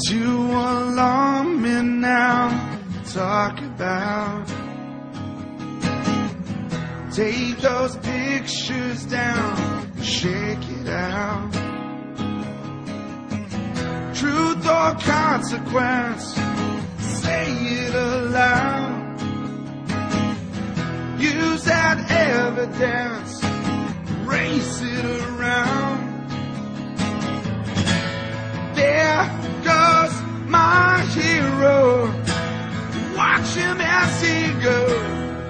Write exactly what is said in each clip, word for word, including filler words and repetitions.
to alarm me now. Talk about. Take those pictures down, shake it out. Truth or consequence, say it aloud. Use that evidence, race it around. There goes my hero, watch him as he goes.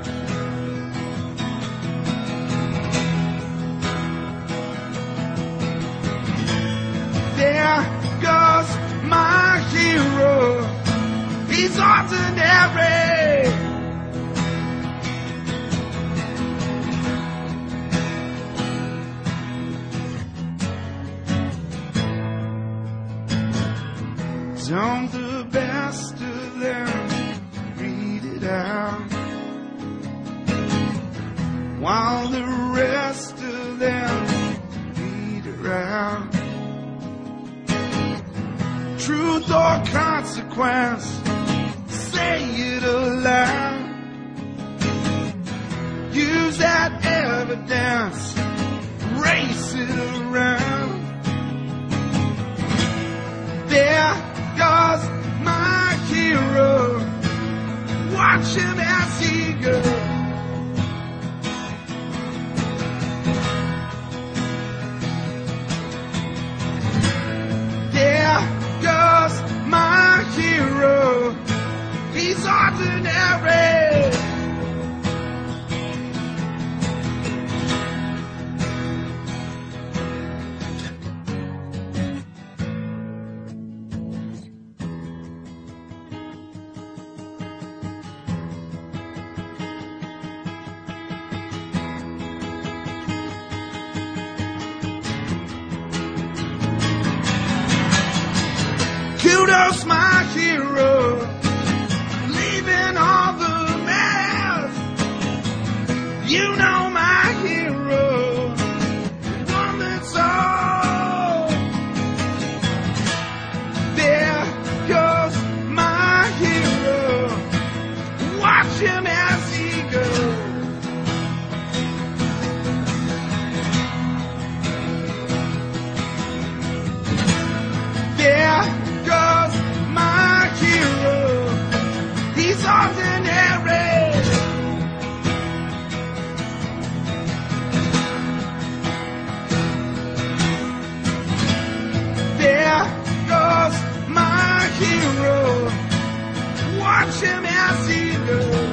There goes my hero, he's ordinary. Don't the best of them read it out, while the rest of them beat around. Truth or consequence, say it aloud. Use that evidence, race it around. There goes my hero, watch him as he goes. There goes my hero, he's ordinary. Kudos, my hero, leaving all the mess. You know my hero, one that's all. There goes my hero, watch him as he goes. There goes my hero, he's ordinary. There goes my hero, watch him as he goes.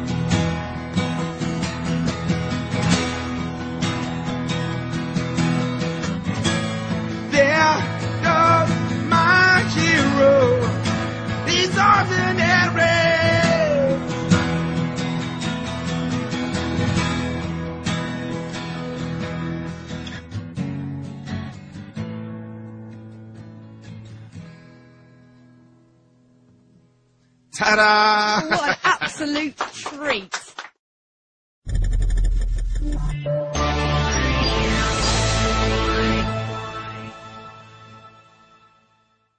There goes my hero, he's ordinary. Ta-da! What an absolute treat.